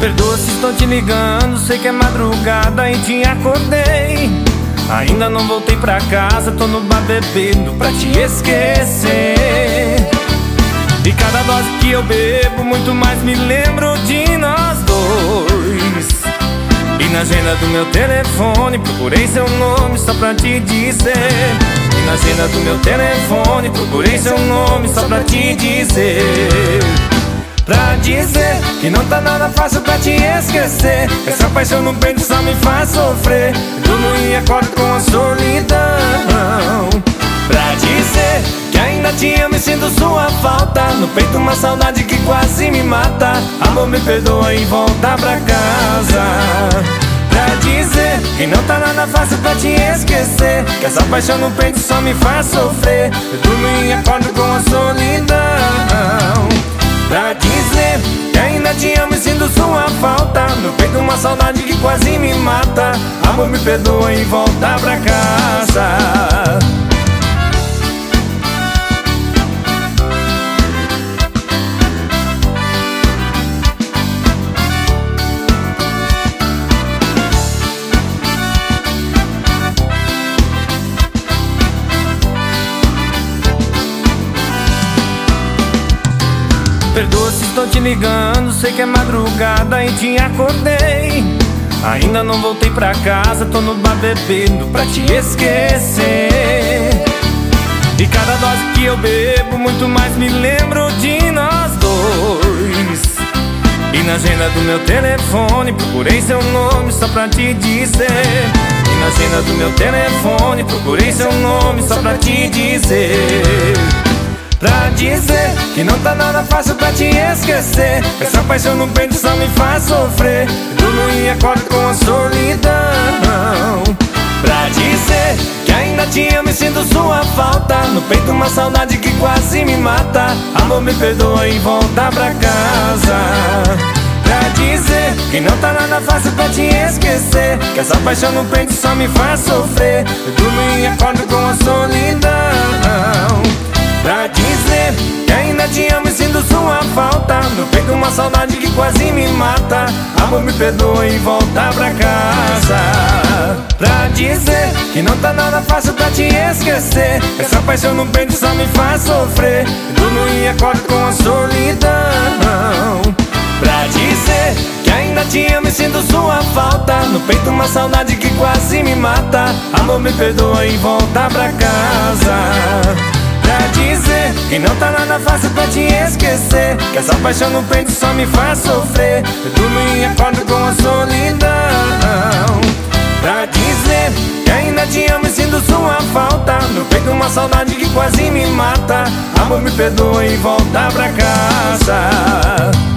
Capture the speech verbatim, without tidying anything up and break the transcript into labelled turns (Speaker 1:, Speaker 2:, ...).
Speaker 1: Perdoa se estou te ligando, sei que é madrugada e te acordei. Ainda não voltei pra casa, tô no bar bebendo pra te esquecer. E cada dose que eu bebo, muito mais me lembro de nós dois. E na agenda do meu telefone, procurei seu nome só pra te dizer. E na agenda do meu telefone, procurei seu nome só pra te dizer. Pra dizer que não tá nada fácil pra te esquecer. Essa paixão no peito só me faz sofrer. Durmo e acordo com a solidão. Pra dizer que ainda te amo e sinto sua falta. No peito uma saudade que quase me mata. Amor, me perdoa e volta pra casa. Pra dizer que não tá nada fácil pra te esquecer. Que essa paixão no peito só me faz sofrer. Durmo e acordo com a solidão. Pra dizer que ainda te amo e sinto sua falta. No peito uma saudade que quase me mata. Amor, me perdoa e volta pra casa. Perdoa se estou te ligando, sei que é madrugada e te acordei. Ainda não voltei pra casa, tô no bar bebendo pra te esquecer. E cada dose que eu bebo, muito mais me lembro de nós dois. E na agenda do meu telefone, procurei seu nome só pra te dizer. E na agenda do meu telefone, procurei seu nome só pra te dizer. Pra dizer que não tá nada fácil pra te esquecer. Essa paixão no peito só me faz sofrer. Durmo e acordo com a solidão. Pra dizer que ainda te amo e sinto sua falta. No peito uma saudade que quase me mata. Amor, me perdoa e volta pra casa. Pra dizer que não tá nada fácil pra te esquecer. Que essa paixão no peito só me faz sofrer. Durmo e acordo com a solidão. Pra dizer que ainda te amo e sinto sua falta. No peito uma saudade que quase me mata. Amor, me perdoa e volta pra casa. Pra dizer que não tá nada fácil pra te esquecer. Essa paixão no peito só me faz sofrer. Durmo e acordo com a solidão. Pra dizer que ainda te amo e sinto sua falta. No peito uma saudade que quase me mata. Amor, me perdoa e volta pra casa. Pra dizer que não tá nada fácil pra te esquecer. Que essa paixão no peito só me faz sofrer. Eu durmo e acordo com a solidão. Pra dizer que ainda te amo e sinto sua falta. No peito uma saudade que quase me mata. Amor, me perdoa e volta pra casa.